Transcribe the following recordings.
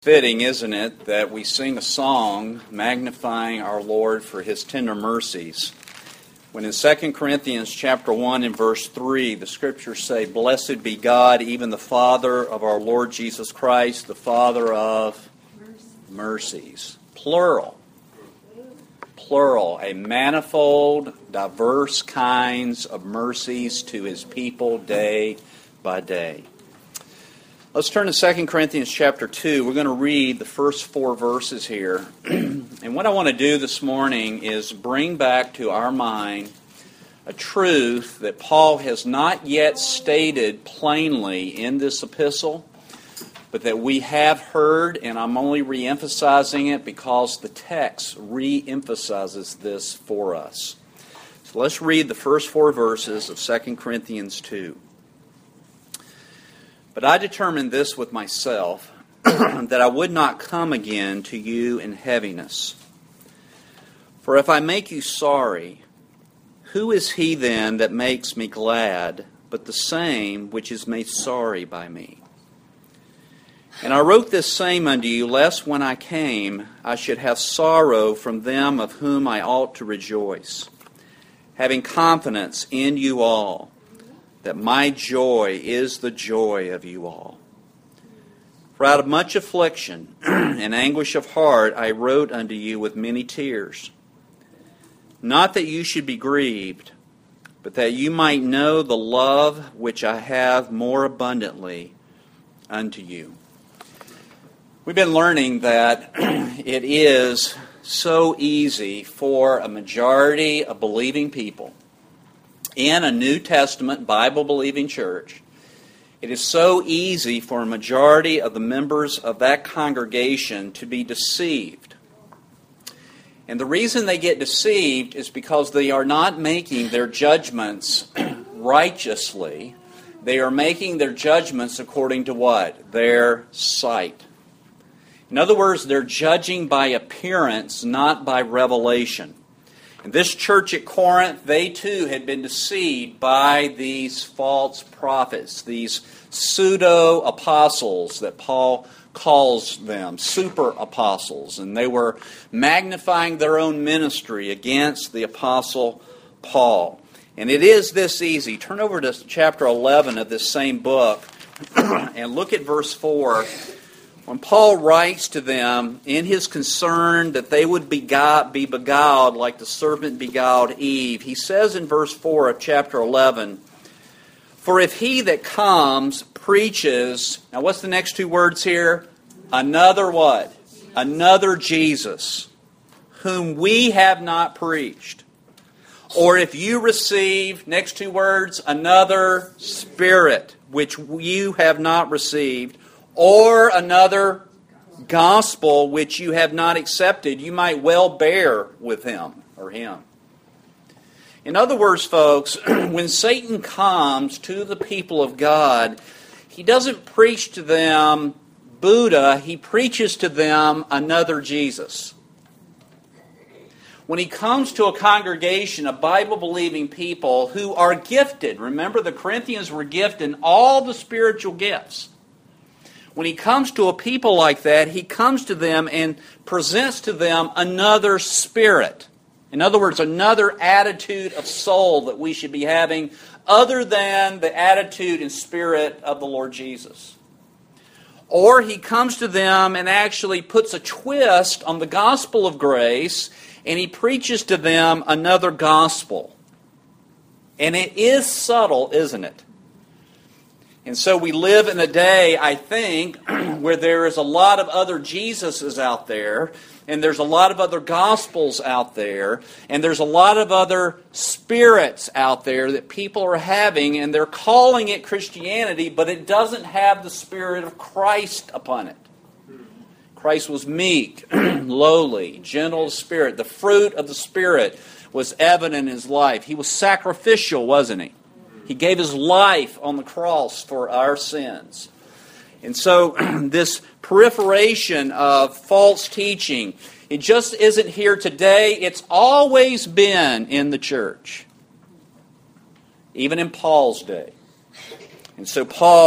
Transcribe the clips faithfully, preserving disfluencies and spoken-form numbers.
Fitting, isn't it, that we sing a song magnifying our Lord for His tender mercies. When in Second Corinthians chapter one and verse three, the Scriptures say, "Blessed be God, even the Father of our Lord Jesus Christ, the Father of mercies." Plural. Plural. A manifold, diverse kinds of mercies to His people day by day. Let's turn to Second Corinthians chapter two. We're going to read the first four verses here. And what I want to do this morning is bring back to our mind a truth that Paul has not yet stated plainly in this epistle, but that we have heard, and I'm only re-emphasizing it because the text re-emphasizes this for us. So let's read the first four verses of Second Corinthians two. But I determined this with myself, that I would not come again to you in heaviness. For if I make you sorry, who is he then that makes me glad, but the same which is made sorry by me? And I wrote this same unto you, lest when I came I should have sorrow from them of whom I ought to rejoice, having confidence in you all, that my joy is the joy of you all. For out of much affliction and anguish of heart I wrote unto you with many tears, not that you should be grieved, but that you might know the love which I have more abundantly unto you. We've been learning that it is so easy for a majority of believing people in a New Testament Bible-believing church, it is so easy for a majority of the members of that congregation to be deceived. And the reason they get deceived is because they are not making their judgments righteously. They are making their judgments according to what? Their sight. In other words, they're judging by appearance, not by revelation. And this church at Corinth, they too had been deceived by these false prophets, these pseudo-apostles that Paul calls them, super-apostles. And they were magnifying their own ministry against the apostle Paul. And it is this easy. Turn over to chapter eleven of this same book and look at verse four. When Paul writes to them in his concern that they would be beguiled like the serpent beguiled Eve, he says in verse four of chapter eleven, "For if he that comes preaches," now what's the next two words here? Another what? Another Jesus, whom we have not preached. Or if you receive, next two words, another Spirit, which you have not received, or another gospel which you have not accepted, you might well bear with him or him. In other words, folks, when Satan comes to the people of God, he doesn't preach to them Buddha, he preaches to them another Jesus. When he comes to a congregation of Bible-believing people who are gifted, remember the Corinthians were gifted in all the spiritual gifts. When he comes to a people like that, he comes to them and presents to them another spirit. In other words, another attitude of soul that we should be having other than the attitude and spirit of the Lord Jesus. Or he comes to them and actually puts a twist on the gospel of grace, and he preaches to them another gospel. And it is subtle, isn't it? And so we live in a day, I think, where there is a lot of other Jesuses out there, and there's a lot of other gospels out there, and there's a lot of other spirits out there that people are having, and they're calling it Christianity, but it doesn't have the Spirit of Christ upon it. Christ was meek, lowly, gentle of spirit. The fruit of the Spirit was evident in his life. He was sacrificial, wasn't he? He gave his life on the cross for our sins. And so this proliferation of false teaching, it just isn't here today. It's always been in the church, even in Paul's day. And so Paul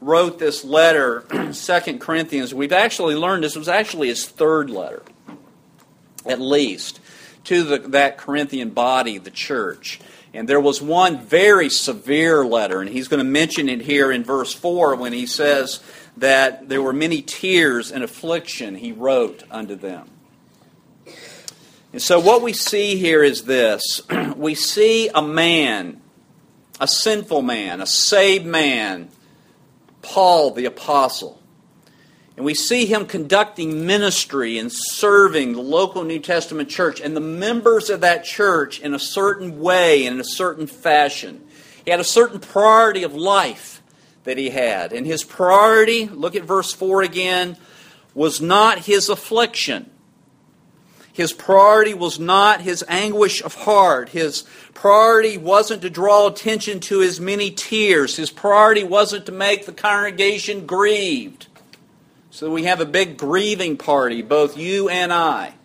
wrote this letter, Second Corinthians, we've actually learned this was actually his third letter, at least, to the, that Corinthian body, the church. And there was one very severe letter, and he's going to mention it here in verse four when he says that there were many tears and affliction he wrote unto them. And so what we see here is this. We see a man, a sinful man, a saved man, Paul the apostle. And we see him conducting ministry and serving the local New Testament church and the members of that church in a certain way and in a certain fashion. He had a certain priority of life that he had. And his priority, look at verse four again, was not his affliction. His priority was not his anguish of heart. His priority wasn't to draw attention to his many tears. His priority wasn't to make the congregation grieved. So we have a big grieving party, both you and I.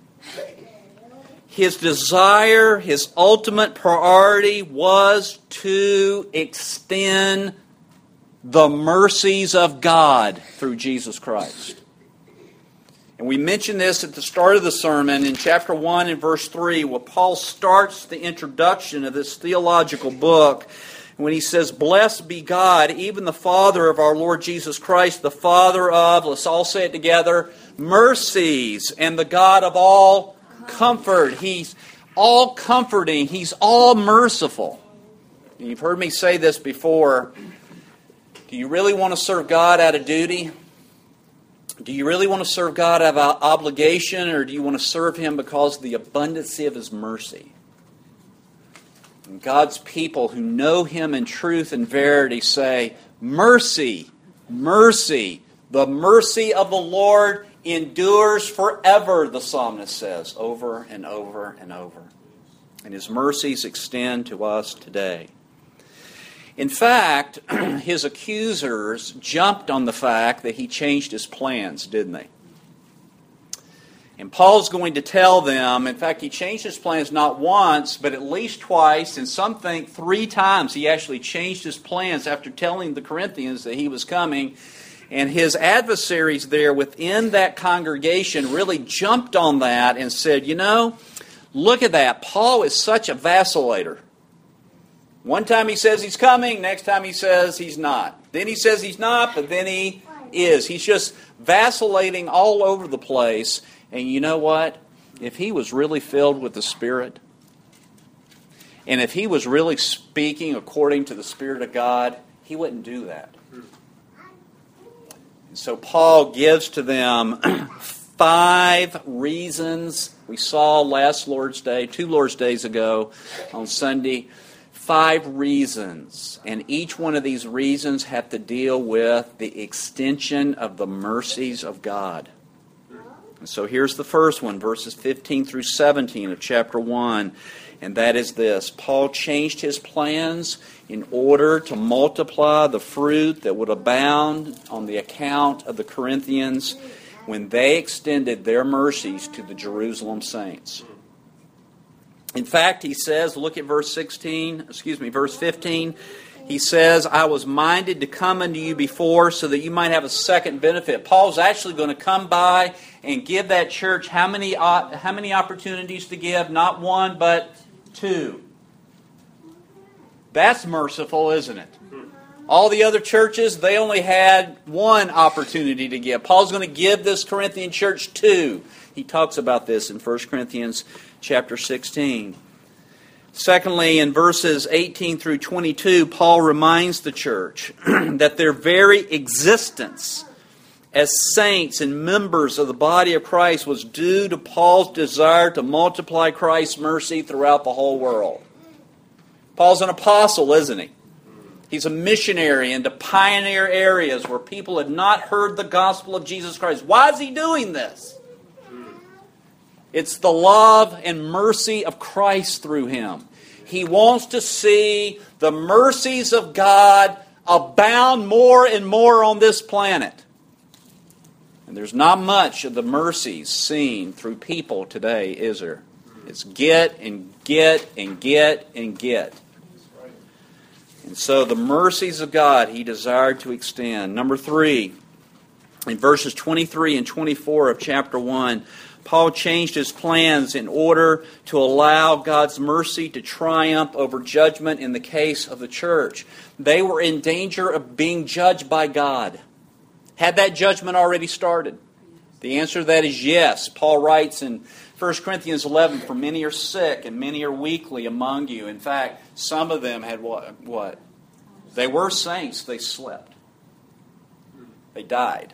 His desire, his ultimate priority was to extend the mercies of God through Jesus Christ. And we mentioned this at the start of the sermon in chapter one and verse three, where Paul starts the introduction of this theological book when he says, "Blessed be God, even the Father of our Lord Jesus Christ, the Father of," let's all say it together, "mercies, and the God of all comfort." He's all comforting. He's all merciful. And you've heard me say this before. Do you really want to serve God out of duty? Do you really want to serve God out of obligation, or do you want to serve Him because of the abundancy of His mercy? And God's people who know Him in truth and verity say, "Mercy, mercy, the mercy of the Lord endures forever," the psalmist says over and over and over. And His mercies extend to us today. In fact, his accusers jumped on the fact that he changed his plans, didn't they? And Paul's going to tell them, in fact, he changed his plans not once, but at least twice, and some think three times he actually changed his plans after telling the Corinthians that he was coming. And his adversaries there within that congregation really jumped on that and said, you know, look at that. Paul is such a vacillator. One time he says he's coming, next time he says he's not. Then he says he's not, but then he is. He's just vacillating all over the place. And you know what? If he was really filled with the Spirit, and if he was really speaking according to the Spirit of God, he wouldn't do that. And so Paul gives to them five reasons. We saw last Lord's Day, two Lord's Days ago on Sunday, five reasons. And each one of these reasons have to deal with the extension of the mercies of God. And so here's the first one, verses fifteen through seventeen of chapter one. And that is this: Paul changed his plans in order to multiply the fruit that would abound on the account of the Corinthians when they extended their mercies to the Jerusalem saints. In fact, he says, look at verse sixteen, excuse me, verse fifteen. He says, "I was minded to come unto you before so that you might have a second benefit." Paul's actually going to come by and give that church how many how many opportunities to give? Not one, but two. That's merciful, isn't it? All the other churches, they only had one opportunity to give. Paul's going to give this Corinthian church two. He talks about this in First Corinthians chapter sixteen. Secondly, in verses eighteen through twenty-two, Paul reminds the church that their very existence as saints and members of the body of Christ was due to Paul's desire to multiply Christ's mercy throughout the whole world. Paul's an apostle, isn't he? He's a missionary into pioneer areas where people had not heard the gospel of Jesus Christ. Why is he doing this? It's the love and mercy of Christ through him. He wants to see the mercies of God abound more and more on this planet. And there's not much of the mercies seen through people today, is there? It's get and get and get and get. And so the mercies of God he desired to extend. Number three, in verses twenty-three and twenty-four of chapter one, Paul changed his plans in order to allow God's mercy to triumph over judgment in the case of the church. They were in danger of being judged by God. Had that judgment already started? The answer to that is yes. Paul writes in First Corinthians eleven, "For many are sick and many are weakly among you." In fact, some of them had what? What? They were saints. They slept. They died.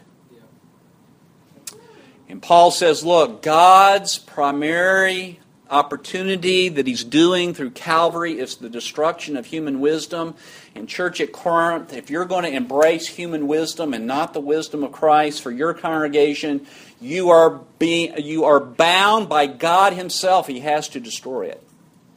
And Paul says, look, God's primary opportunity that he's doing through Calvary is the destruction of human wisdom. And church at Corinth, if you're going to embrace human wisdom and not the wisdom of Christ for your congregation, you are being you are bound by God himself. He has to destroy it.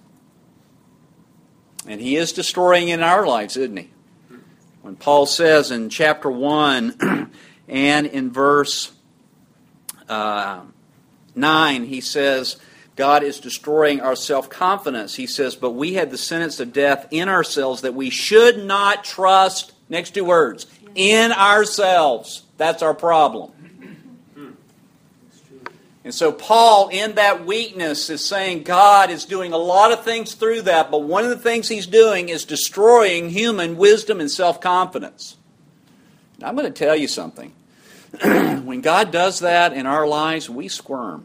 And he is destroying it in our lives, isn't he? When Paul says in chapter one and in verse Uh, nine, he says, God is destroying our self-confidence. He says, but we had the sentence of death in ourselves that we should not trust, next two words, in ourselves. That's our problem. And so Paul, in that weakness, is saying God is doing a lot of things through that, but one of the things he's doing is destroying human wisdom and self-confidence. Now, I'm going to tell you something. When God does that in our lives, we squirm.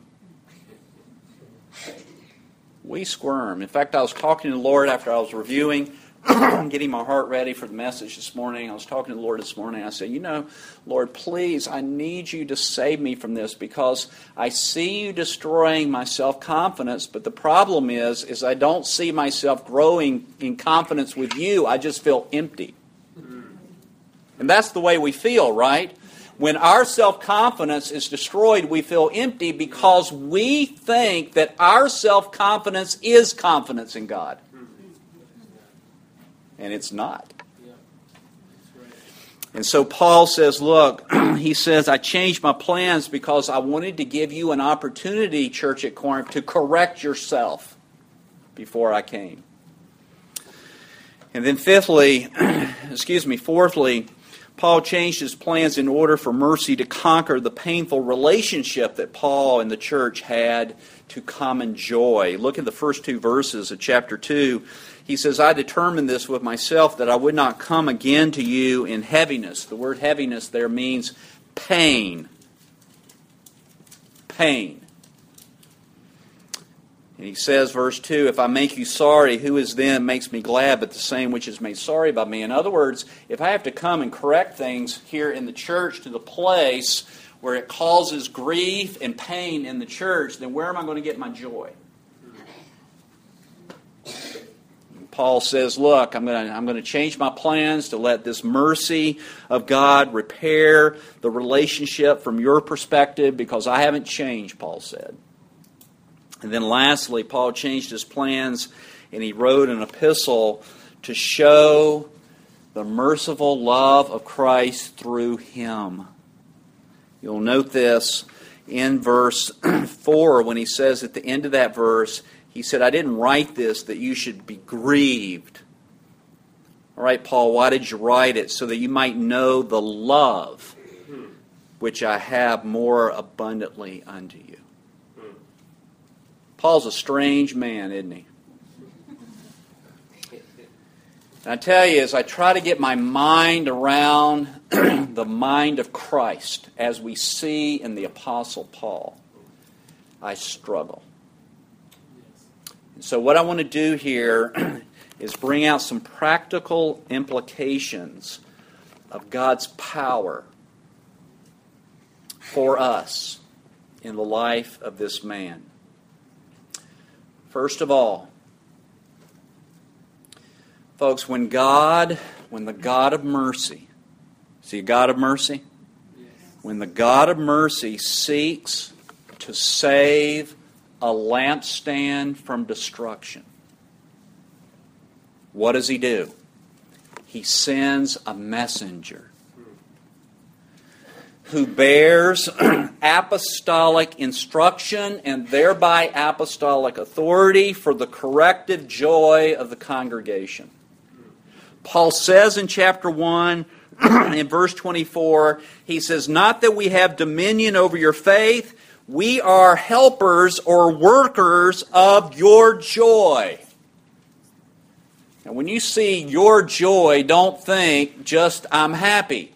We squirm. In fact, I was talking to the Lord after I was reviewing, getting my heart ready for the message this morning. I was talking to the Lord this morning. I said, you know, Lord, please, I need you to save me from this because I see you destroying my self-confidence, but the problem is, is I don't see myself growing in confidence with you. I just feel empty. And that's the way we feel, right? When our self-confidence is destroyed, we feel empty because we think that our self-confidence is confidence in God. And it's not. And so Paul says, look, he says, I changed my plans because I wanted to give you an opportunity, church at Corinth, to correct yourself before I came. And then fifthly, excuse me, fourthly, Paul changed his plans in order for mercy to conquer the painful relationship that Paul and the church had to common joy. Look at the first two verses of chapter two. He says, I determined this with myself that I would not come again to you in heaviness. The word heaviness there means pain. Pain. And he says, verse two, if I make you sorry, who is then makes me glad but the same which is made sorry by me? In other words, if I have to come and correct things here in the church to the place where it causes grief and pain in the church, then where am I going to get my joy? And Paul says, look, I'm going to, I'm going to change my plans to let this mercy of God repair the relationship from your perspective because I haven't changed, Paul said. And then lastly, Paul changed his plans and he wrote an epistle to show the merciful love of Christ through him. You'll note this in verse four when he says at the end of that verse, he said, I didn't write this that you should be grieved. All right, Paul, why did you write it? So that you might know the love which I have more abundantly unto you. Paul's a strange man, isn't he? And I tell you, as I try to get my mind around the mind of Christ, as we see in the Apostle Paul, I struggle. And so what I want to do here is bring out some practical implications of God's power for us in the life of this man. First of all, folks, when God, when the God of mercy, see a God of mercy? Yes. When the God of mercy seeks to save a lampstand from destruction, what does he do? He sends a messenger who bears apostolic instruction and thereby apostolic authority for the corrective joy of the congregation. Paul says in chapter one, in verse twenty-four, he says, not that we have dominion over your faith, we are helpers or workers of your joy. Now, when you see your joy, don't think just, I'm happy.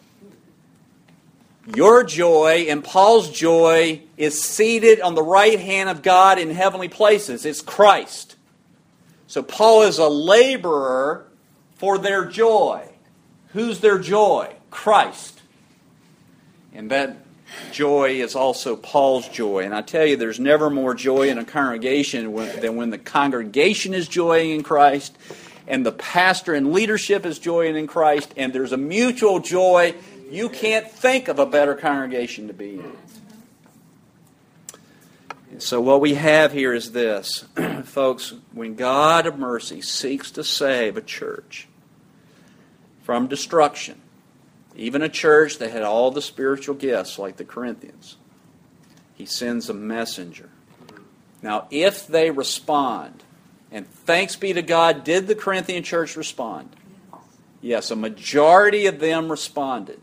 Your joy and Paul's joy is seated on the right hand of God in heavenly places. It's Christ. So Paul is a laborer for their joy. Who's their joy? Christ. And that joy is also Paul's joy. And I tell you, there's never more joy in a congregation than when the congregation is joying in Christ, and the pastor and leadership is joying in Christ, and there's a mutual joy. You can't think of a better congregation to be in. And so what we have here is this. Folks, when God of mercy seeks to save a church from destruction, even a church that had all the spiritual gifts like the Corinthians, He sends a messenger. Now, if they respond, and thanks be to God, did the Corinthian church respond? Yes, a majority of them responded.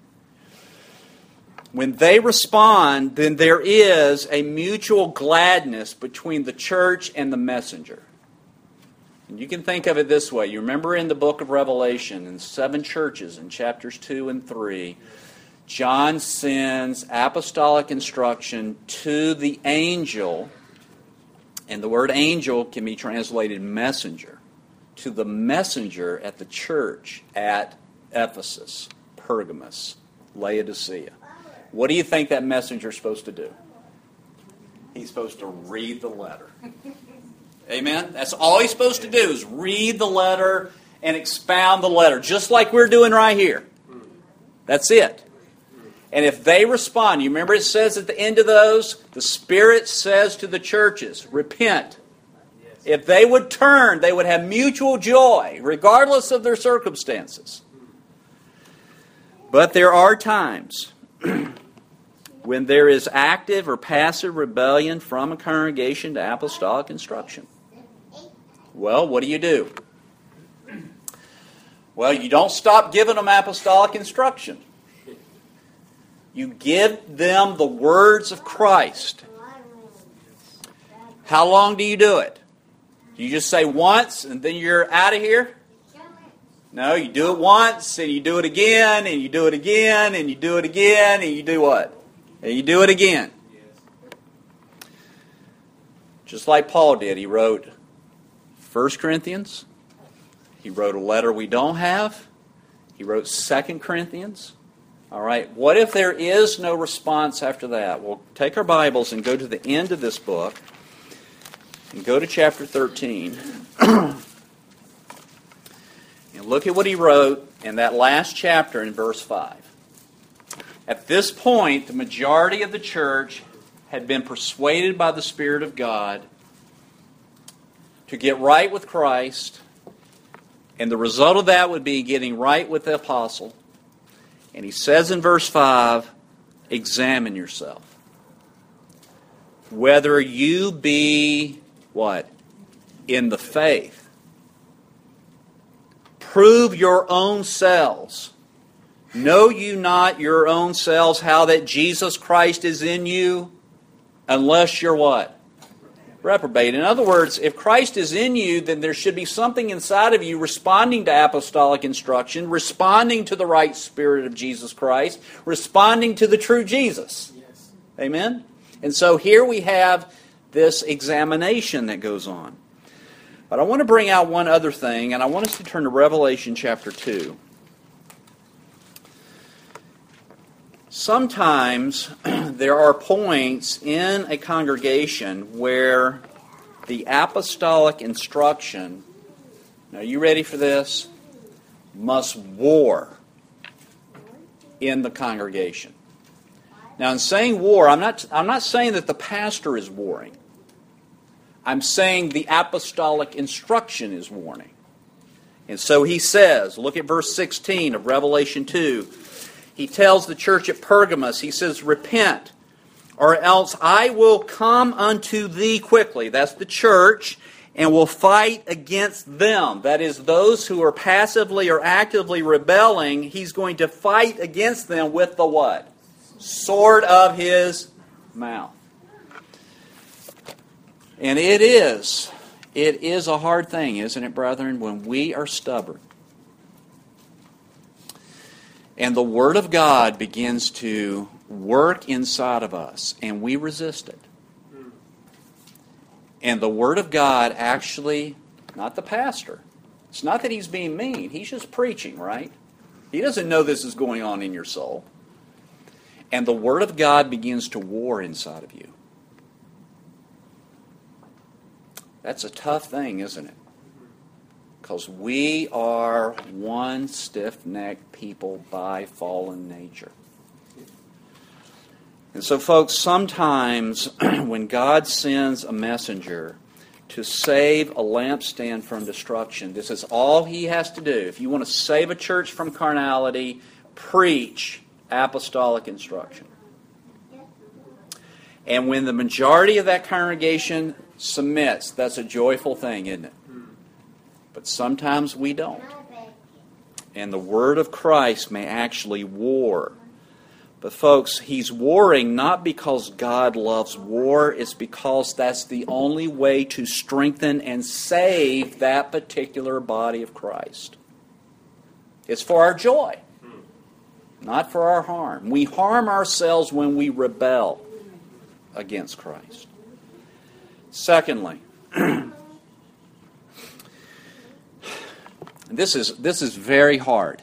When they respond, then there is a mutual gladness between the church and the messenger. And you can think of it this way. You remember in the book of Revelation, in seven churches, in chapters two and three, John sends apostolic instruction to the angel, and the word angel can be translated messenger, to the messenger at the church at Ephesus, Pergamos, Laodicea. What do you think that messenger is supposed to do? He's supposed to read the letter. Amen? That's all he's supposed to do, is read the letter and expound the letter, just like we're doing right here. That's it. And if they respond, you remember it says at the end of those, the Spirit says to the churches, repent. If they would turn, they would have mutual joy, regardless of their circumstances. But there are times when there is active or passive rebellion from a congregation to apostolic instruction. Well, what do you do? Well, you don't stop giving them apostolic instruction. You give them the words of Christ. How long do you do it? Do you just say once and then you're out of here? No, you do it once and you do it again and you do it again and you do it again and you do what? And you do it again. Just like Paul did. He wrote First Corinthians. He wrote a letter we don't have. He wrote Second Corinthians. All right, what if there is no response after that? Well, take our Bibles and go to the end of this book and go to chapter thirteen. And look at what he wrote in that last chapter in verse five. At this point, the majority of the church had been persuaded by the Spirit of God to get right with Christ, and the result of that would be getting right with the apostle. And he says in verse five, examine yourself. Whether you be, what? In the faith. Prove your own selves. Know you not your own selves how that Jesus Christ is in you, unless you're what? Reprobate. In other words, if Christ is in you, then there should be something inside of you responding to apostolic instruction, responding to the right Spirit of Jesus Christ, responding to the true Jesus. Yes. Amen? And so here we have this examination that goes on. But I want to bring out one other thing, and I want us to turn to Revelation chapter two. Sometimes there are points in a congregation where the apostolic instruction, now you ready for this, must war in the congregation. Now in saying war, I'm not, I'm not saying that the pastor is warring. I'm saying the apostolic instruction is warning. And so he says, look at verse sixteen of Revelation two. He tells the church at Pergamos, he says, repent, or else I will come unto thee quickly. That's the church, and will fight against them. That is, those who are passively or actively rebelling, he's going to fight against them with the what? Sword of his mouth. And it is, it is a hard thing, isn't it, brethren, when we are stubborn. And the Word of God begins to work inside of us, and we resist it. And the Word of God actually, not the pastor, it's not that he's being mean, he's just preaching, right? He doesn't know this is going on in your soul. And the Word of God begins to war inside of you. That's a tough thing, isn't it? Because we are one stiff-necked people by fallen nature. And so, folks, sometimes when God sends a messenger to save a lampstand from destruction, this is all he has to do. If you want to save a church from carnality, preach apostolic instruction. And when the majority of that congregation submits, that's a joyful thing, isn't it? But sometimes we don't. And the word of Christ may actually war. But folks, he's warring not because God loves war, it's because that's the only way to strengthen and save that particular body of Christ. It's for our joy, not for our harm. We harm ourselves when we rebel against Christ. Secondly, this is this is very hard.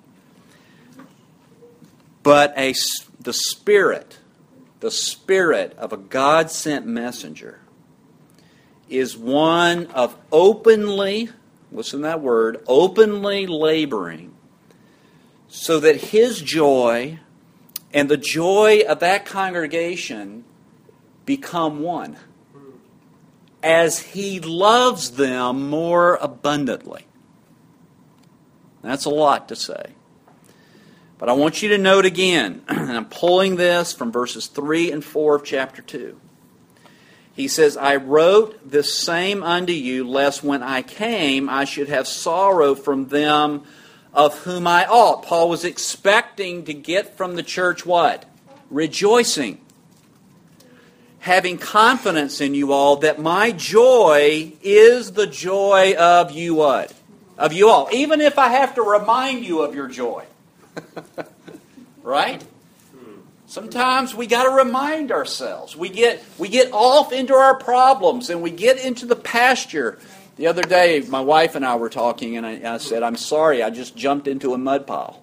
But a, the spirit, the spirit of a God-sent messenger is one of openly, listen to that word, openly laboring so that his joy and the joy of that congregation become one as he loves them more abundantly. That's a lot to say. But I want you to note again, and I'm pulling this from verses three and four of chapter two. He says, I wrote this same unto you, lest when I came I should have sorrow from them of whom I ought. Paul was expecting to get from the church what? Rejoicing. Having confidence in you all that my joy is the joy of you what? Of you all. Even if I have to remind you of your joy. Right? Sometimes we got to remind ourselves. We get we get off into our problems and we get into the pasture. The other day, my wife and I were talking, and I, I said, "I'm sorry, I just jumped into a mud pile."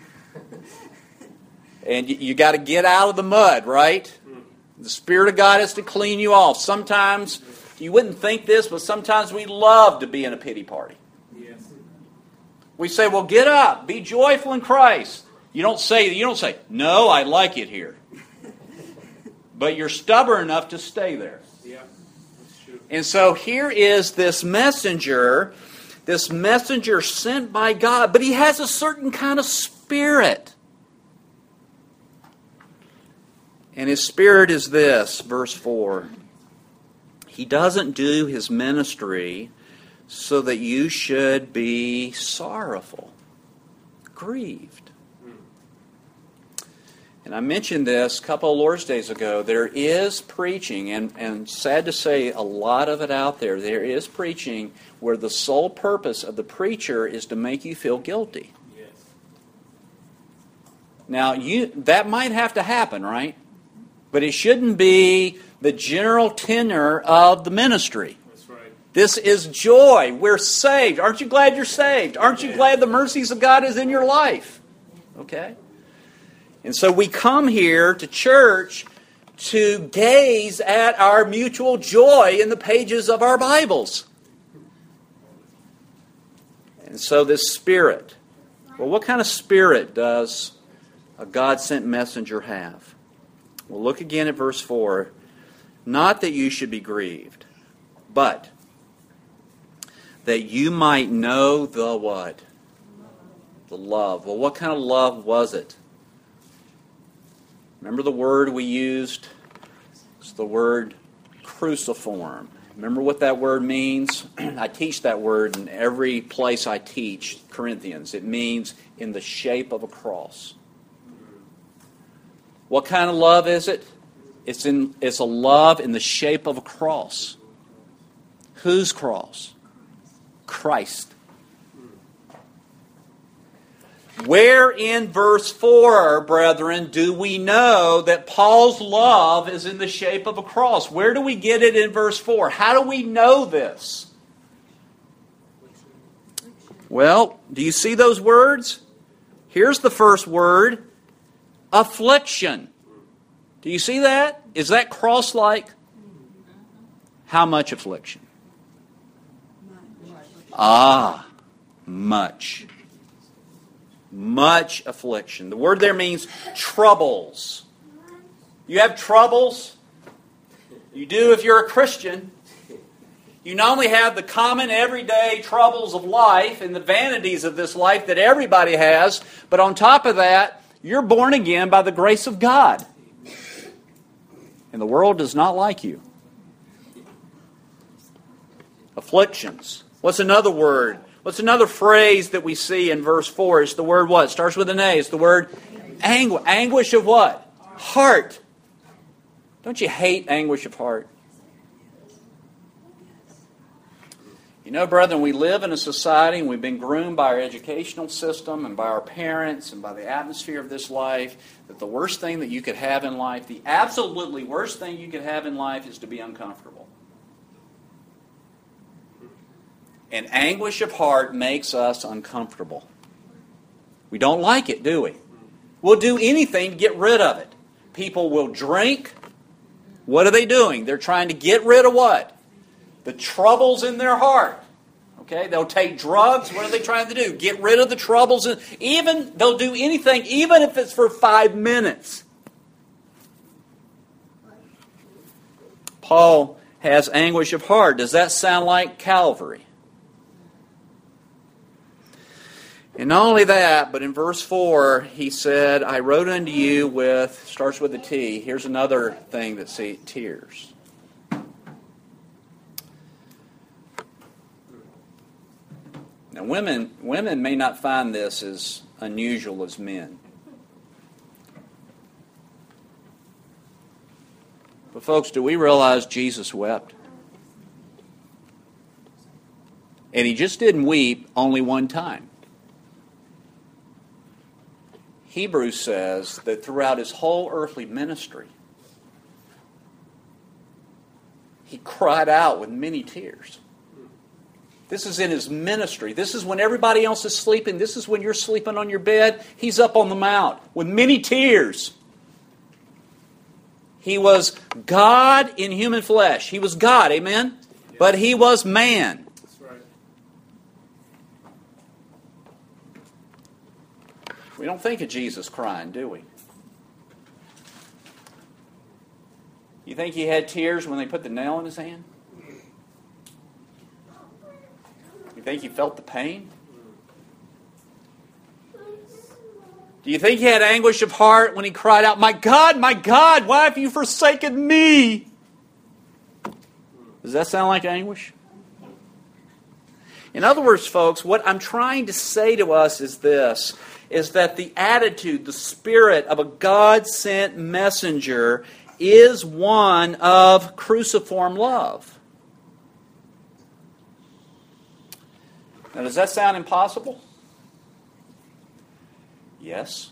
And you, you got to get out of the mud, right? The Spirit of God has to clean you off. Sometimes you wouldn't think this, but sometimes we love to be in a pity party. We say, well, get up, be joyful in Christ. You don't say, you don't say, no, I like it here. But you're stubborn enough to stay there. Yeah, that's true. And so here is this messenger, this messenger sent by God, but he has a certain kind of spirit. And his spirit is this, verse four. He doesn't do his ministry so that you should be sorrowful, grieved. And I mentioned this a couple of Lord's Days ago. There is preaching, and, and sad to say, a lot of it out there. There is preaching where the sole purpose of the preacher is to make you feel guilty. Yes. Now, you that might have to happen, right? But it shouldn't be the general tenor of the ministry. This is joy. We're saved. Aren't you glad you're saved? Aren't you glad the mercies of God is in your life? Okay? And so we come here to church to gaze at our mutual joy in the pages of our Bibles. And so this spirit. Well, what kind of spirit does a God-sent messenger have? Well, look again at verse four. Not that you should be grieved, but that you might know the what? The love. Well, what kind of love was it? Remember the word we used? It's the word cruciform. Remember what that word means? I teach that word in every place I teach Corinthians. It means in the shape of a cross. What kind of love is it? It's in it's a love in the shape of a cross. Whose cross? Christ. Where in verse four, brethren, do we know that Paul's love is in the shape of a cross? Where do we get it in verse four? How do we know this? Well, do you see those words? Here's the first word, affliction. Do you see that? Is that cross-like? How much affliction? Ah, much. Much affliction. The word there means troubles. You have troubles? You do if you're a Christian. You not only have the common everyday troubles of life and the vanities of this life that everybody has, but on top of that, you're born again by the grace of God. And the world does not like you. Afflictions. What's another word? What's another phrase that we see in verse four? It's the word what? It starts with an A. It's the word anguish. Anguish of what? Heart. Don't you hate anguish of heart? You know, brethren, we live in a society and we've been groomed by our educational system and by our parents and by the atmosphere of this life that the worst thing that you could have in life, the absolutely worst thing you could have in life is to be uncomfortable. And anguish of heart makes us uncomfortable. We don't like it, do we? We'll do anything to get rid of it. People will drink. What are they doing? They're trying to get rid of what? The troubles in their heart. Okay, they'll take drugs. What are they trying to do? Get rid of the troubles. In, even they'll do anything, even if it's for five minutes. Paul has anguish of heart. Does that sound like Calvary? And not only that, but in verse four, he said, I wrote unto you with, starts with a T. Here's another thing that see tears. Now, women, women may not find this as unusual as men. But folks, do we realize Jesus wept? And he just didn't weep only one time. Hebrews says that throughout his whole earthly ministry, he cried out with many tears. This is in his ministry. This is when everybody else is sleeping. This is when you're sleeping on your bed. He's up on the mount with many tears. He was God in human flesh. He was God, amen? Yeah. But he was man. That's right. We don't think of Jesus crying, do we? You think he had tears when they put the nail in his hand? You think he felt the pain? Do you think he had anguish of heart when he cried out, my God, my God, why have you forsaken me? Does that sound like anguish? In other words, folks, what I'm trying to say to us is this, is that the attitude, the spirit of a God-sent messenger is one of cruciform love. Now, does that sound impossible? Yes.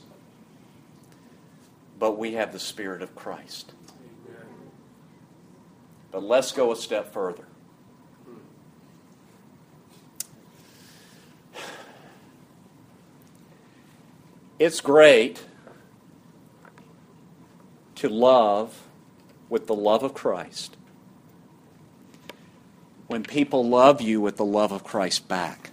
But we have the Spirit of Christ. Amen. But let's go a step further. It's great to love with the love of Christ when people love you with the love of Christ back.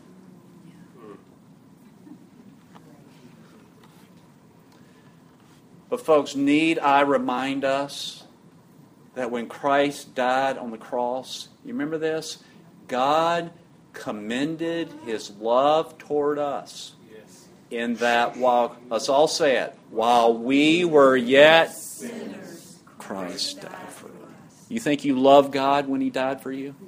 But folks, need I remind us that when Christ died on the cross, you remember this? God commended His love toward us. Yes. In that while, let's all say it, while we were yet sinners, Christ died for you. You think you love God when He died for you?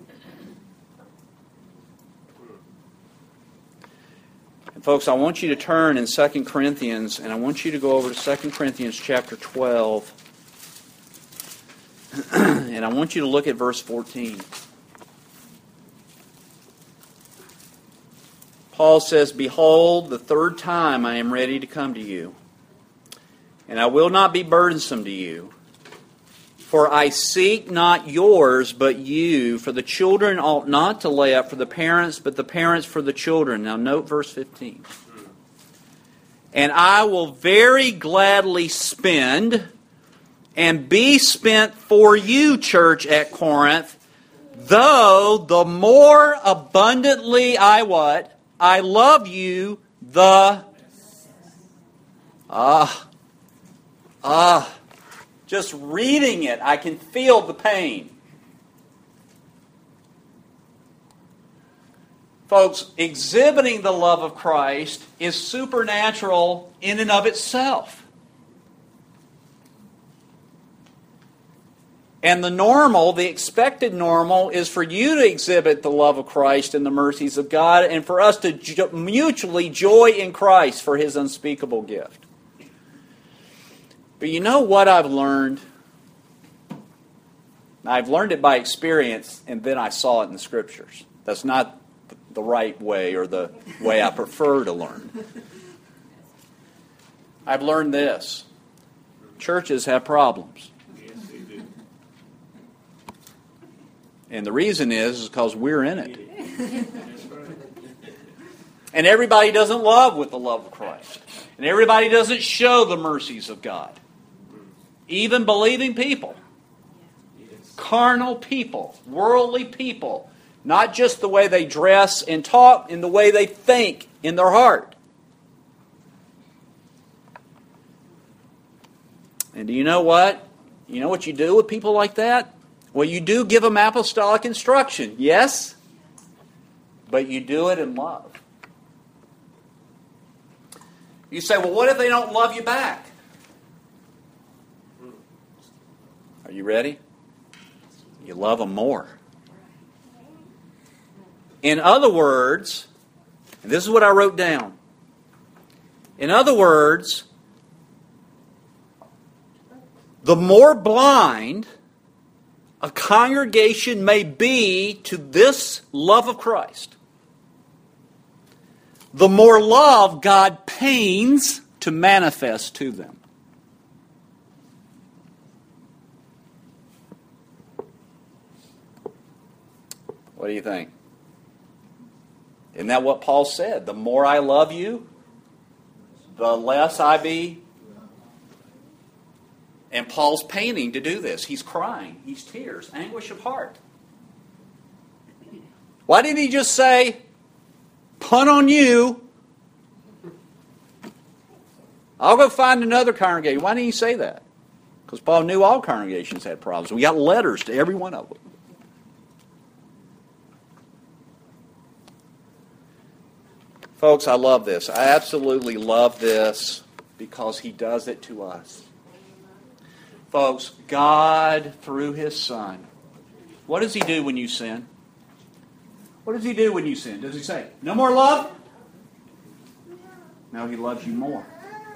And folks, I want you to turn in Second Corinthians, and I want you to go over to Second Corinthians chapter twelve. And I want you to look at verse fourteen. Paul says, "Behold, the third time I am ready to come to you, and I will not be burdensome to you. For I seek not yours, but you. For the children ought not to lay up for the parents, but the parents for the children." Now note verse fifteen. "And I will very gladly spend and be spent for you, church at Corinth, though the more abundantly I what? I love you, the... Ah, ah, just reading it, I can feel the pain. Folks, exhibiting the love of Christ is supernatural in and of itself. And the normal, the expected normal, is for you to exhibit the love of Christ and the mercies of God, and for us to jo- mutually joy in Christ for His unspeakable gift. But you know what I've learned? I've learned it by experience, and then I saw it in the Scriptures. That's not the right way, or the way I prefer to learn. I've learned this. Churches have problems. And the reason is because we're in it. And everybody doesn't love with the love of Christ. And everybody doesn't show the mercies of God. Even believing people. Carnal people. Worldly people. Not just the way they dress and talk, in the way they think in their heart. And do you know what? You know what you do with people like that? Well, you do give them apostolic instruction, yes, but you do it in love. You say, well, what if they don't love you back? Are you ready? You love them more. In other words, and this is what I wrote down. In other words, the more blind a congregation may be to this love of Christ, the more love God pains to manifest to them. What do you think? Isn't that what Paul said? The more I love you, the less I be. And Paul's painting to do this. He's crying. He's tears. Anguish of heart. Why didn't he just say, punt on you? I'll go find another congregation. Why didn't he say that? Because Paul knew all congregations had problems. We got letters to every one of them. Folks, I love this. I absolutely love this because he does it to us. Folks, God, through His Son, what does He do when you sin? What does He do when you sin? Does He say, no more love? No, He loves you more.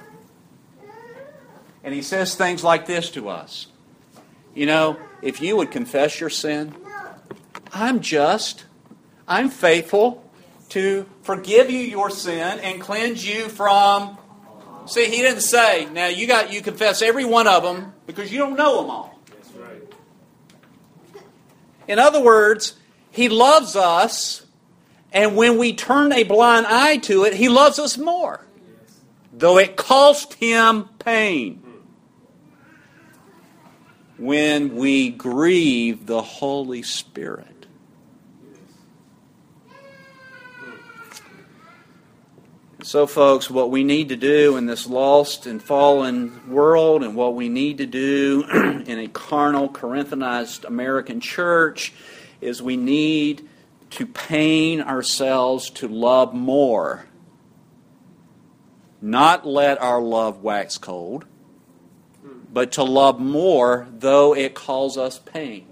And He says things like this to us. You know, if you would confess your sin, I'm just, I'm faithful to forgive you your sin and cleanse you from... See, He didn't say, now you got you confess every one of them because you don't know them all. That's right. In other words, He loves us, and when we turn a blind eye to it, He loves us more. Yes. Though it cost Him pain. When we grieve the Holy Spirit. So, folks, what we need to do in this lost and fallen world, and what we need to do in a carnal, Corinthianized American church, is we need to pain ourselves to love more. Not let our love wax cold, but to love more, though it cause us pain.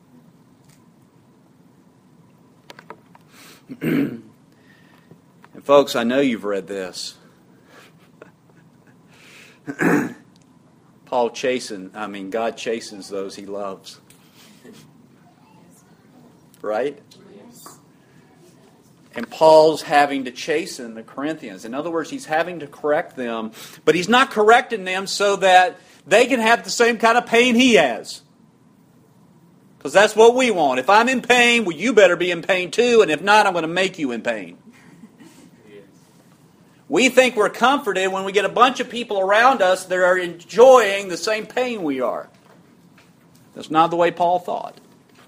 And folks, I know you've read this. Paul chastens, I mean, God chastens those He loves. Right? And Paul's having to chasten the Corinthians. In other words, he's having to correct them, but he's not correcting them so that they can have the same kind of pain he has. Because that's what we want. If I'm in pain, well, you better be in pain too, and if not, I'm going to make you in pain. We think we're comforted when we get a bunch of people around us that are enjoying the same pain we are. That's not the way Paul thought.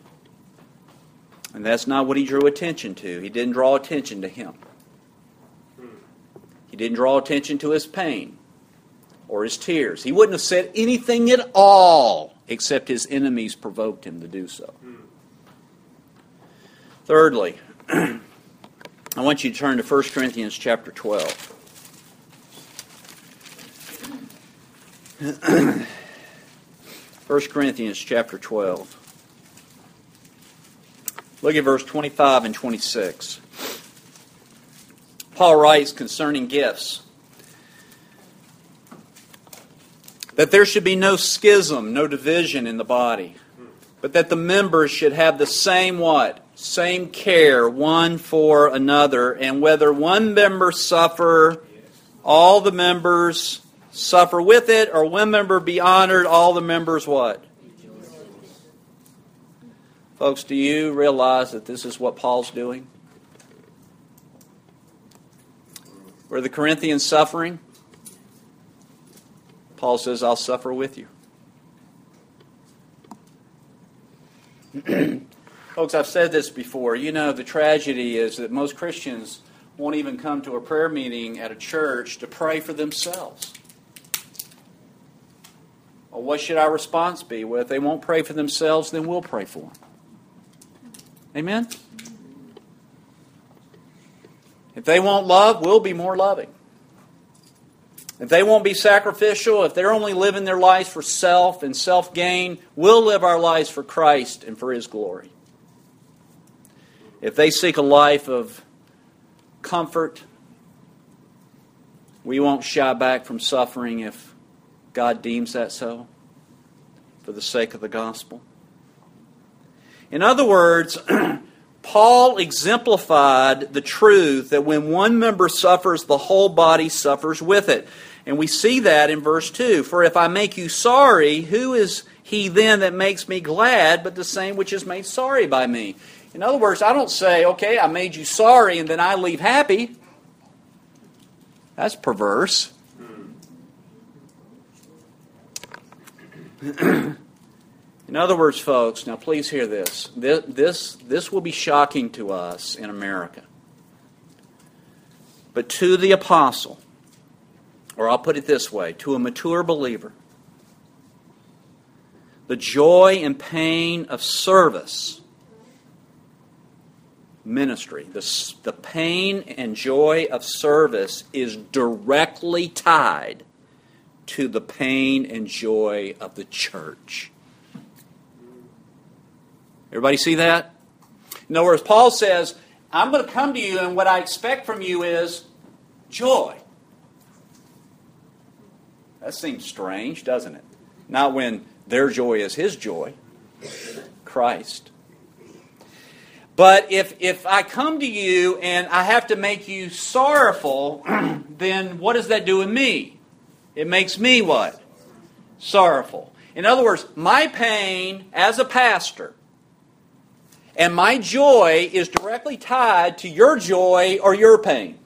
And that's not what he drew attention to. He didn't draw attention to him. He didn't draw attention to his pain or his tears. He wouldn't have said anything at all except his enemies provoked him to do so. Thirdly, I want you to turn to First Corinthians chapter twelve. First Corinthians chapter twelve. Look at verse twenty-five and twenty-six. Paul writes concerning gifts that there should be no schism, no division in the body, but that the members should have the same what? Same care one for another, and whether one member suffer, all the members suffer with it, or one member be honored, all the members what? Folks, do you realize that this is what Paul's doing? Were the Corinthians suffering? Paul says, I'll suffer with you. Folks, I've said this before. You know, the tragedy is that most Christians won't even come to a prayer meeting at a church to pray for themselves. Well, what should our response be? Well, if they won't pray for themselves, then we'll pray for them. Amen? If they won't love, we'll be more loving. If they won't be sacrificial, if they're only living their lives for self and self-gain, we'll live our lives for Christ and for His glory. If they seek a life of comfort, we won't shy back from suffering if God deems that so, for the sake of the gospel. In other words, Paul exemplified the truth that when one member suffers, the whole body suffers with it. And we see that in verse two. For if I make you sorry, who is he then that makes me glad, but the same which is made sorry by me? In other words, I don't say, okay, I made you sorry and then I leave happy. That's perverse. In other words, folks, now please hear this. This, this. this will be shocking to us in America. But to the apostle, or I'll put it this way, to a mature believer, the joy and pain of service, ministry, the, the pain and joy of service is directly tied to the pain and joy of the church. Everybody see that? In other words, Paul says, I'm going to come to you and what I expect from you is joy. That seems strange, doesn't it? Not when their joy is His joy, Christ. But if, if I come to you and I have to make you sorrowful, then what does that do in me? It makes me what? Sorrowful. In other words, my pain as a pastor and my joy is directly tied to your joy or your pain.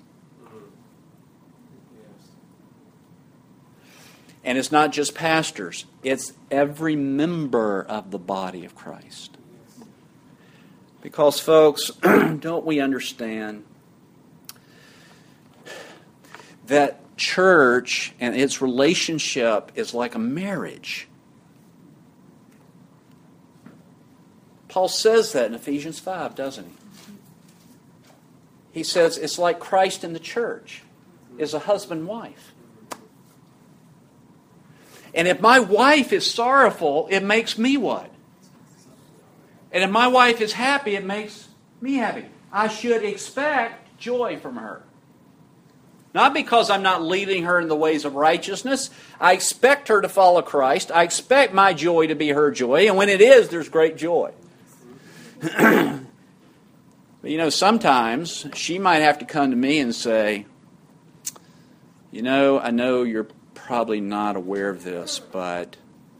And it's not just pastors. It's every member of the body of Christ. Because, folks, don't we understand that church and its relationship is like a marriage? Paul says that in Ephesians five, doesn't he? He says it's like Christ in the church is a husband and wife. And if my wife is sorrowful, it makes me what? And if my wife is happy, it makes me happy. I should expect joy from her. Not because I'm not leading her in the ways of righteousness. I expect her to follow Christ. I expect my joy to be her joy. And when it is, there's great joy. But you know, sometimes she might have to come to me and say, you know, I know you're probably not aware of this, but,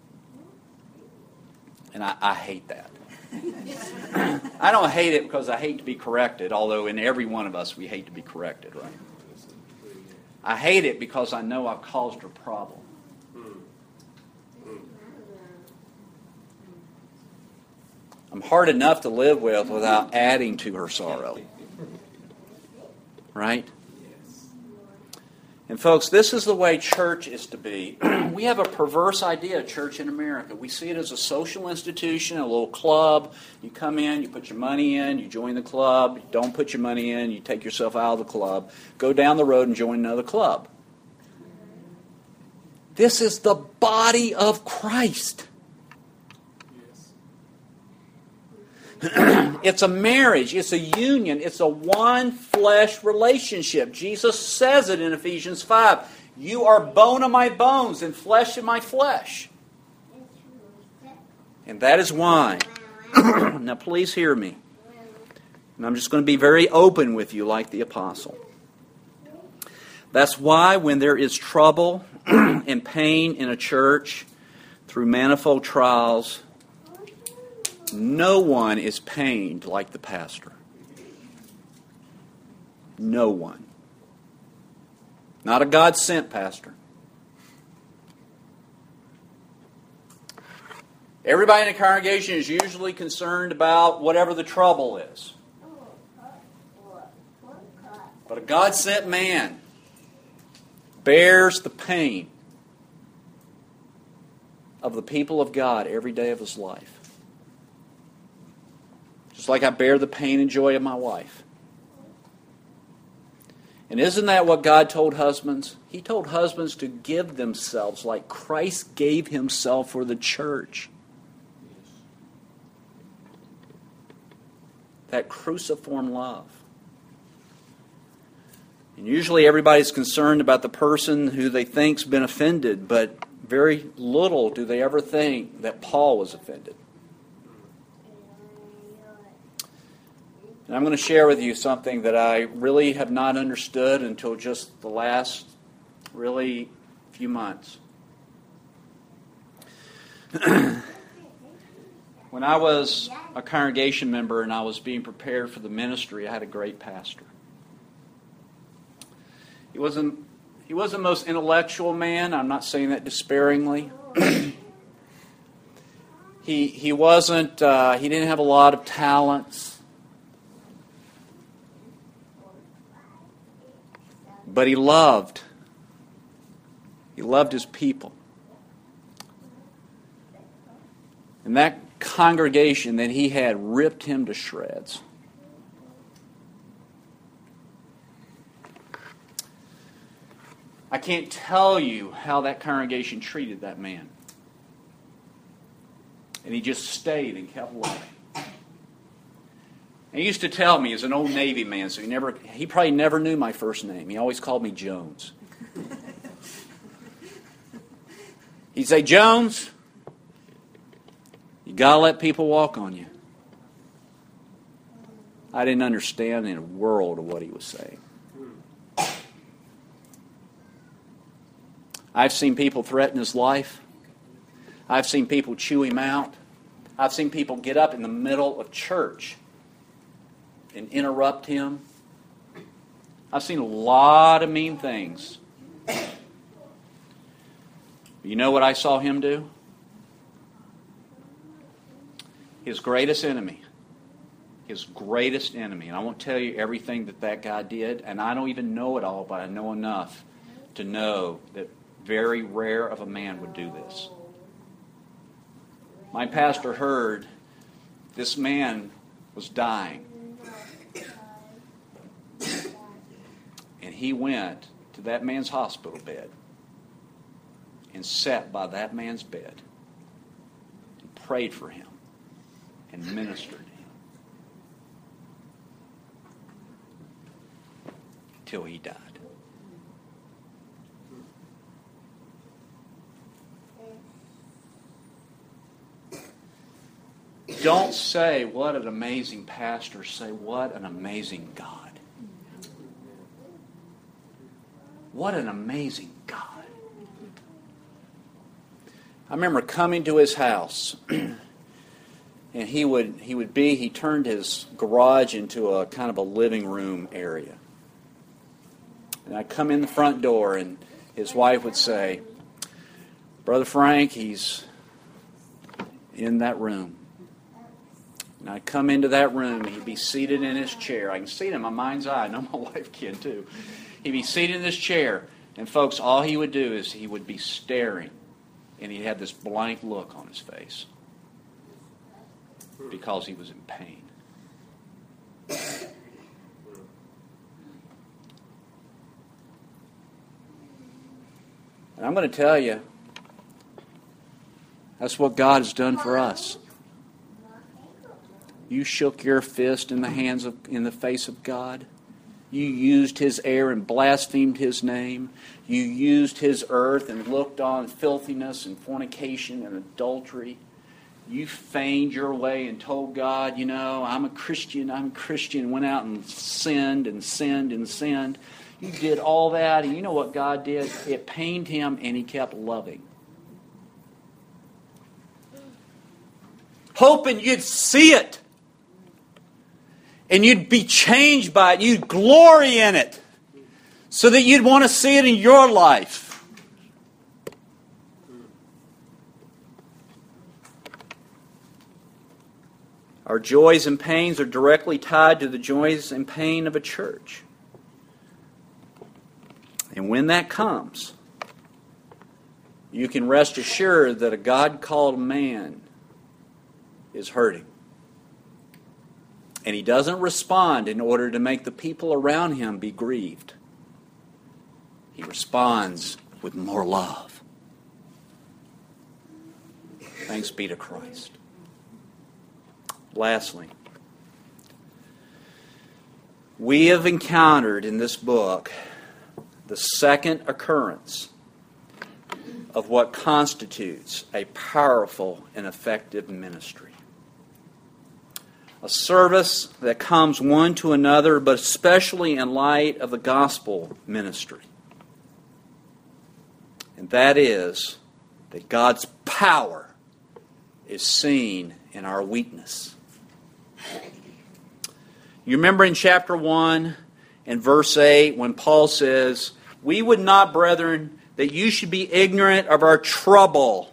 and I, I hate that. I don't hate it because I hate to be corrected, although in every one of us we hate to be corrected, right? I hate it because I know I've caused her problem. I'm hard enough to live with without adding to her sorrow. Right? And folks, this is the way church is to be. We have a perverse idea of church in America. We see it as a social institution, a little club. You come in, you put your money in, you join the club. You don't put your money in, you take yourself out of the club. Go down the road and join another club. This is the body of Christ. It's a marriage. It's a union. It's a one-flesh relationship. Jesus says it in Ephesians five. You are bone of my bones and flesh of my flesh. And that is why. Now please hear me. And I'm just going to be very open with you like the apostle. That's why when there is trouble and pain in a church through manifold trials, no one is pained like the pastor. No one. Not a God-sent pastor. Everybody in the congregation is usually concerned about whatever the trouble is. But a God-sent man bears the pain of the people of God every day of his life. Just like I bear the pain and joy of my wife. And isn't that what God told husbands? He told husbands to give themselves like Christ gave himself for the church. That cruciform love. And usually everybody's concerned about the person who they think's been offended, but very little do they ever think that Paul was offended. And I'm going to share with you something that I really have not understood until just the last, really, few months. When I was a congregation member and I was being prepared for the ministry, I had a great pastor. He wasn't, he wasn't the most intellectual man. I'm not saying that despairingly. he he wasn't. Uh, he didn't have a lot of talents. But he loved. He loved his people. And that congregation that he had ripped him to shreds. I can't tell you how that congregation treated that man. And he just stayed and kept loving. He used to tell me, as an old Navy man, so he never he probably never knew my first name. He always called me Jones. He'd say, Jones, you got to let people walk on you. I didn't understand in a world of what he was saying. I've seen people threaten his life. I've seen people chew him out. I've seen people get up in the middle of church and interrupt him. I've seen a lot of mean things. You know what I saw him do? His greatest enemy. His greatest enemy. And I won't tell you everything that that guy did, and I don't even know it all, but I know enough to know that very rare of a man would do this. My pastor heard this man was dying. And he went to that man's hospital bed. and sat by that man's bed and prayed for him and ministered to him till he died. Don't say, what an amazing pastor. Say, what an amazing God. What an amazing God. I remember coming to his house, and he would he would be, he turned his garage into a kind of a living room area. And I'd come in the front door, and his wife would say, Brother Frank, he's in that room. And I'd come into that room, and he'd be seated in his chair. I can see it in my mind's eye. I know my wife can too. He'd be seated in this chair, and folks, all he would do is he would be staring, and he'd have this blank look on his face because he was in pain. And I'm going to tell you, that's what God has done for us. You shook your fist in the hands of, in the face of God. You used His air and blasphemed His name. You used His earth and looked on filthiness and fornication and adultery. You feigned your way and told God, you know, I'm a Christian, I'm a Christian, went out and sinned and sinned and sinned. You did all that, and you know what God did? It pained Him, and He kept loving. Hoping you'd see it. And you'd be changed by it. You'd glory in it. So that you'd want to see it in your life. Our joys and pains are directly tied to the joys and pain of a church. And when that comes, you can rest assured that a God-called man is hurting. And he doesn't respond in order to make the people around him be grieved. He responds with more love. Thanks be to Christ. Lastly, we have encountered in this book the second occurrence of what constitutes a powerful and effective ministry. A service that comes one to another, but especially in light of the gospel ministry. And that is that God's power is seen in our weakness. You remember in chapter one and verse eight when Paul says, we would not, brethren, that you should be ignorant of our trouble,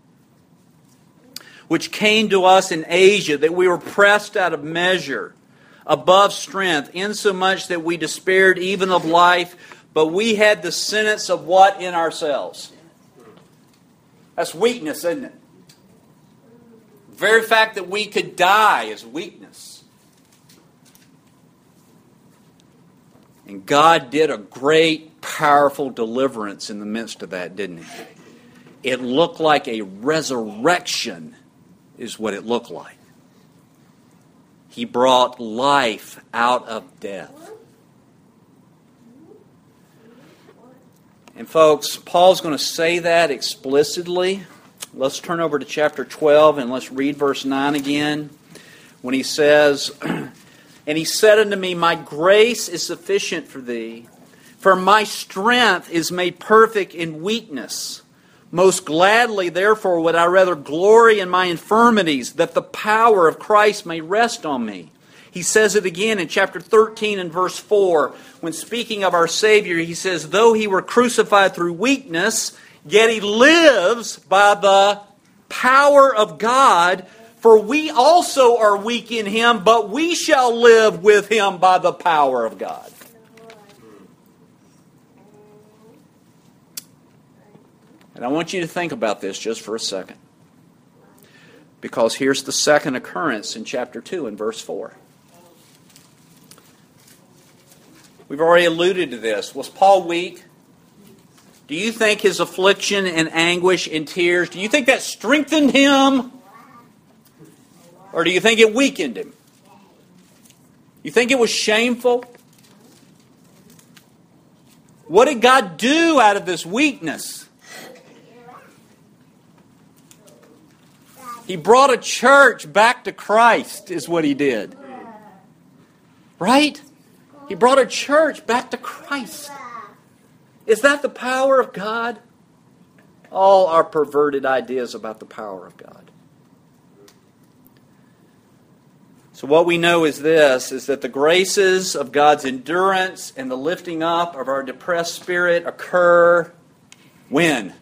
which came to us in Asia, that we were pressed out of measure, above strength, insomuch that we despaired even of life, but we had the sentence of what in ourselves? That's weakness, isn't it? The very fact that we could die is weakness. And God did a great, powerful deliverance in the midst of that, didn't He? It looked like a resurrection is what it looked like. He brought life out of death. And folks, Paul's going to say that explicitly. Let's turn over to chapter twelve and let's read verse nine again. When he says, and he said unto me, my grace is sufficient for thee, for my strength is made perfect in weakness. Most gladly, therefore, would I rather glory in my infirmities, that the power of Christ may rest on me. He says it again in chapter thirteen and verse four. When speaking of our Savior, he says, though he were crucified through weakness, yet he lives by the power of God. For we also are weak in him, but we shall live with him by the power of God. And I want you to think about this just for a second. Because here's the second occurrence in chapter two and verse four. We've already alluded to this. Was Paul weak? Do you think his affliction and anguish and tears, do you think that strengthened him? Or do you think it weakened him? You think it was shameful? What did God do out of this weakness? He brought a church back to Christ, is what he did. Right? He brought a church back to Christ. Is that the power of God? All our perverted ideas about the power of God. So what we know is this, is that the graces of God's endurance and the lifting up of our depressed spirit occur when?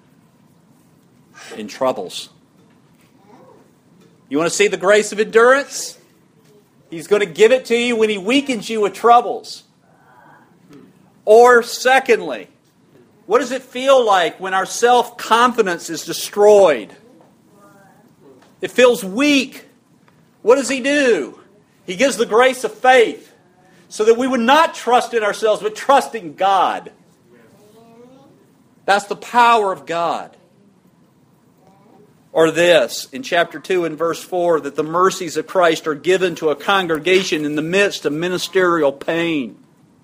In troubles. You want to see the grace of endurance? He's going to give it to you when He weakens you with troubles. Or secondly, what does it feel like when our self-confidence is destroyed? It feels weak. What does He do? He gives the grace of faith so that we would not trust in ourselves but trust in God. That's the power of God. Or this, in chapter two and verse four, that the mercies of Christ are given to a congregation in the midst of ministerial pain.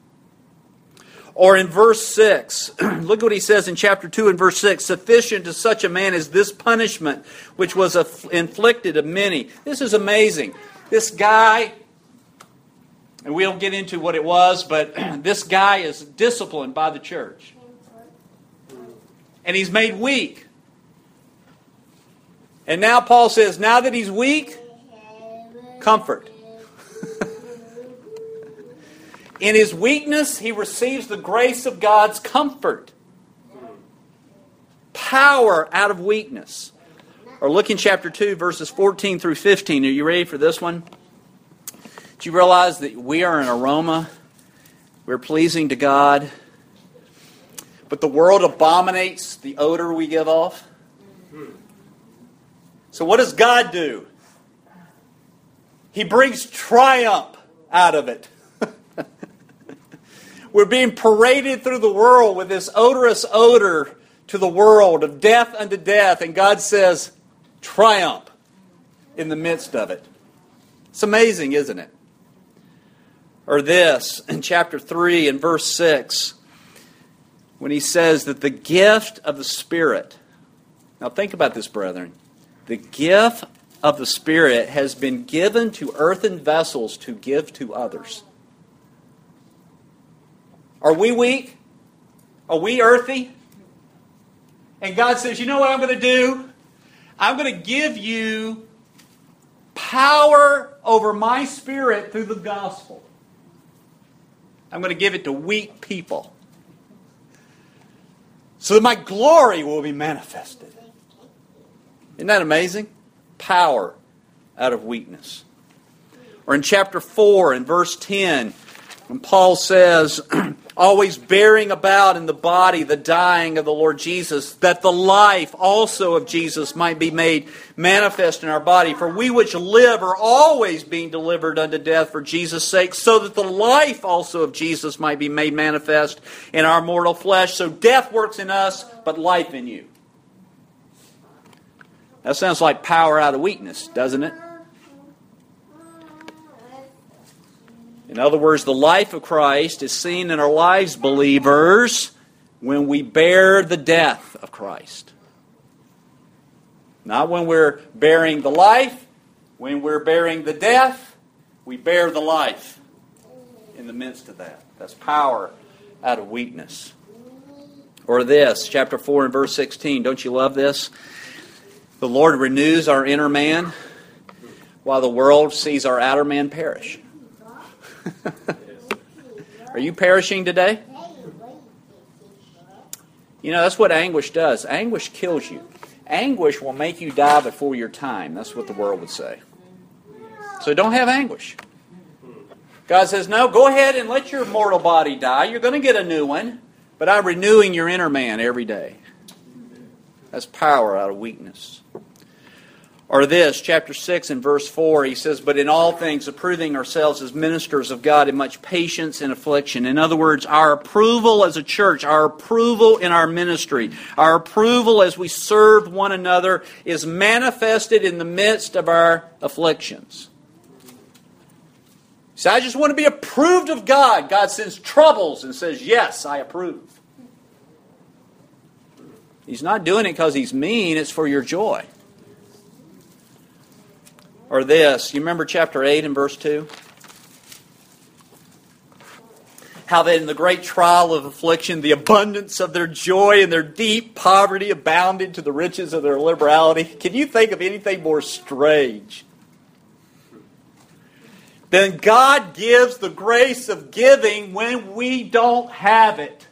Or in verse six, look what he says in chapter two and verse six, sufficient to such a man as this punishment which was inflicted of many. This is amazing. This guy, and we don't get into what it was, but this guy is disciplined by the church. And he's made weak. And now Paul says, now that he's weak, comfort. In his weakness, he receives the grace of God's comfort. Power out of weakness. Or look in chapter two, verses fourteen through fifteen. Are you ready for this one? Do you realize that we are an aroma? We're pleasing to God. But the world abominates the odor we give off. So what does God do? He brings triumph out of it. We're being paraded through the world with this odorous odor to the world of death unto death. And God says, triumph in the midst of it. It's amazing, isn't it? Or this, in chapter three and verse six, when he says that the gift of the Spirit. Now think about this, brethren. The gift of the Spirit has been given to earthen vessels to give to others. Are we weak? Are we earthy? And God says, you know what I'm going to do? I'm going to give you power over my Spirit through the gospel. I'm going to give it to weak people, so that my glory will be manifested. Isn't that amazing? Power out of weakness. Or in chapter four and verse ten, when Paul says, always bearing about in the body the dying of the Lord Jesus, that the life also of Jesus might be made manifest in our body. For we which live are always being delivered unto death for Jesus' sake, so that the life also of Jesus might be made manifest in our mortal flesh. So death works in us, but life in you. That sounds like power out of weakness, doesn't it? In other words, the life of Christ is seen in our lives, believers, when we bear the death of Christ. Not when we're bearing the life. When we're bearing the death, we bear the life in the midst of that. That's power out of weakness. Or this, chapter four and verse sixteen. Don't you love this? The Lord renews our inner man, while the world sees our outer man perish. Are you perishing today? You know, that's what anguish does. Anguish kills you. Anguish will make you die before your time. That's what the world would say. So don't have anguish. God says, no, go ahead and let your mortal body die. You're going to get a new one. But I'm renewing your inner man every day. That's power out of weakness. Or this, chapter six and verse four, he says, "But in all things approving ourselves as ministers of God in much patience and affliction." In other words, our approval as a church, our approval in our ministry, our approval as we serve one another is manifested in the midst of our afflictions. So I just want to be approved of God. God sends troubles and says, "Yes, I approve." He's not doing it because He's mean, it's for your joy. Or this, you remember chapter eight and verse two? How that in the great trial of affliction, the abundance of their joy and their deep poverty abounded to the riches of their liberality. Can you think of anything more strange? Then God gives the grace of giving when we don't have it.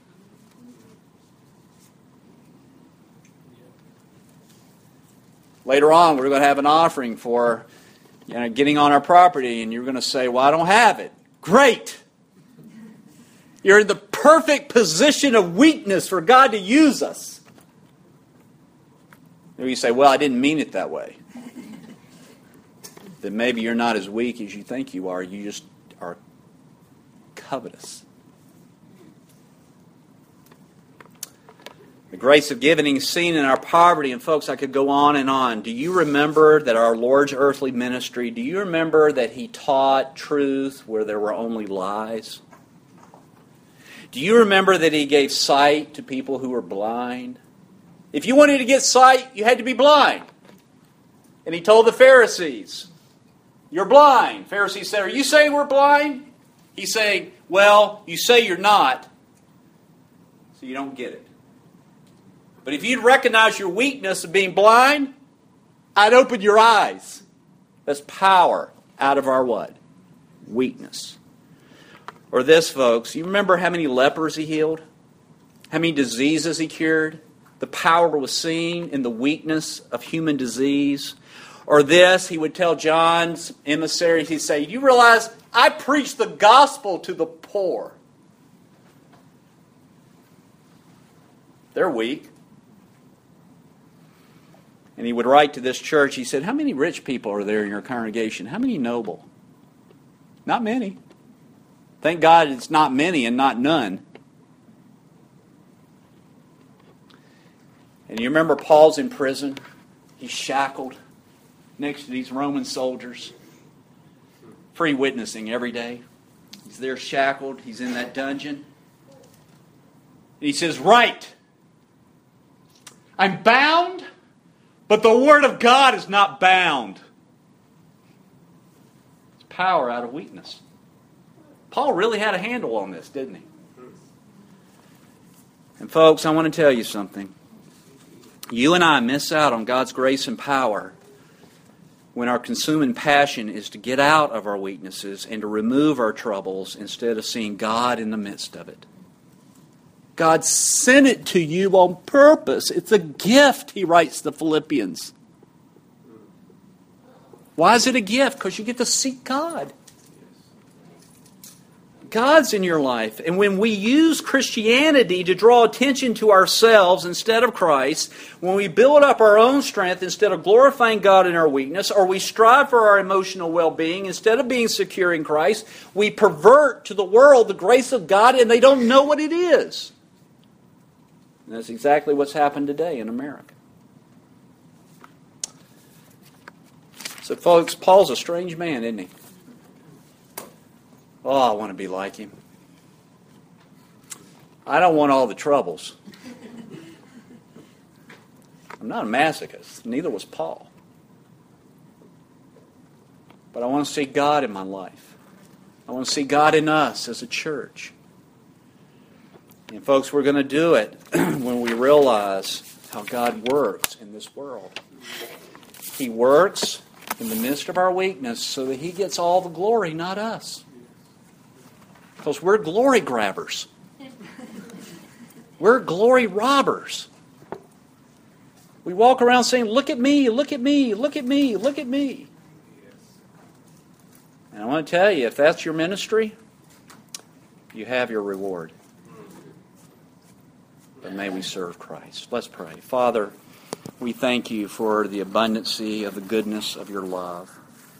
Later on, we're going to have an offering for, you know, getting on our property, and you're going to say, "Well, I don't have it." Great! You're in the perfect position of weakness for God to use us. Maybe you say, "Well, I didn't mean it that way." Then maybe you're not as weak as you think you are. You just are covetous. The grace of giving is seen in our poverty. And folks, I could go on and on. Do you remember that our Lord's earthly ministry, do you remember that He taught truth where there were only lies? Do you remember that He gave sight to people who were blind? If you wanted to get sight, you had to be blind. And He told the Pharisees, "You're blind." Pharisees said, "Are you saying we're blind?" He's saying, "Well, you say you're not, so you don't get it. But if you'd recognize your weakness of being blind, I'd open your eyes." That's power out of our what? Weakness. Or this, folks, you remember how many lepers He healed? How many diseases He cured? The power was seen in the weakness of human disease. Or this, He would tell John's emissaries, He'd say, "Do you realize I preach the gospel to the poor?" They're weak. And He would write to this church, He said, "How many rich people are there in your congregation? How many noble?" Not many. Thank God it's not many and not none. And you remember Paul's in prison. He's shackled next to these Roman soldiers. Free witnessing every day. He's there shackled. He's in that dungeon. And he says, "Right. I'm bound, but the Word of God is not bound." It's power out of weakness. Paul really had a handle on this, didn't he? And folks, I want to tell you something. You and I miss out on God's grace and power when our consuming passion is to get out of our weaknesses and to remove our troubles instead of seeing God in the midst of it. God sent it to you on purpose. It's a gift, he writes to Philippians. Why is it a gift? Because you get to seek God. God's in your life. And when we use Christianity to draw attention to ourselves instead of Christ, when we build up our own strength instead of glorifying God in our weakness, or we strive for our emotional well-being instead of being secure in Christ, we pervert to the world the grace of God and they don't know what it is. And that's exactly what's happened today in America. So folks, Paul's a strange man, isn't he? Oh, I want to be like him. I don't want all the troubles. I'm not a masochist. Neither was Paul. But I want to see God in my life. I want to see God in us as a church. And folks, we're going to do it when we realize how God works in this world. He works in the midst of our weakness so that He gets all the glory, not us. Because we're glory grabbers. We're glory robbers. We walk around saying, "Look at me, look at me, look at me, look at me." And I want to tell you, if that's your ministry, you have your reward. But may we serve Christ. Let's pray. Father, we thank you for the abundancy of the goodness of your love.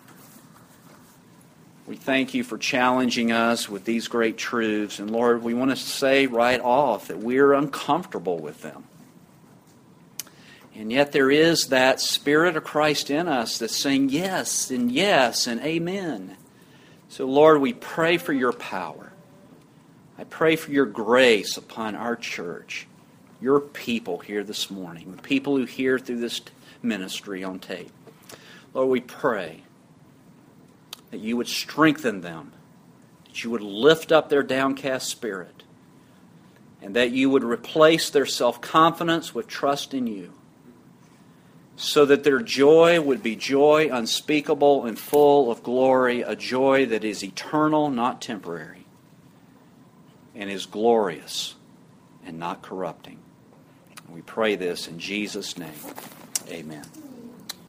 We thank you for challenging us with these great truths. And Lord, we want to say right off that we're uncomfortable with them. And yet there is that Spirit of Christ in us that's saying yes and yes and amen. So Lord, we pray for your power. I pray for your grace upon our church, your people here this morning, the people who hear through this ministry on tape. Lord, we pray that you would strengthen them, that you would lift up their downcast spirit, and that you would replace their self-confidence with trust in you, so that their joy would be joy unspeakable and full of glory, a joy that is eternal, not temporary, and is glorious and not corrupting. We pray this in Jesus' name. Amen.